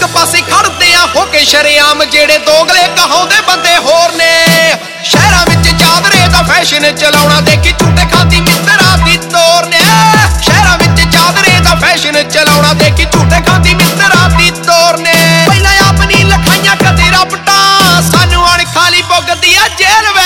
ਪਾਸੇ ਖੜਦੇ ਆ ਹੋ ਕੇ ਸ਼ਰੇਆਮ ਜਿਹੜੇ ਦੋਗਲੇ ਕਹਾਉਂਦੇ ਬੰਦੇ ਹੋਰ ਨੇ। ਸ਼ਹਿਰਾਂ ਵਿੱਚ ਚਾਦਰੇ ਦਾ ਫੈਸ਼ਨ ਚਲਾਉਣਾ ਦੇਖੀ ਝੂਟੇ ਖਾਂਦੀ ਮਿੱਤਰਾਂ ਦੀ ਤੋਰ ਨੇ। ਸ਼ਹਿਰਾਂ ਵਿੱਚ ਚਾਦਰੇ ਦਾ ਫੈਸ਼ਨ ਚਲਾਉਣਾ ਦੇਖੀ ਝੂਟੇ ਖਾਂਦੀ ਮਿੱਤਰਾਂ ਦੀ ਤੋਰ ਨੇ। ਪਹਿਲਾਂ ਆਪਣੀ ਲਖਾਈਆਂ ਕਦੇ ਰੱਬਟਾਂ ਸਾਨੂੰ ਅਣ ਖਾਲੀ ਪੁੱਗਦੀ ਆ ਜੇਲ੍ਹ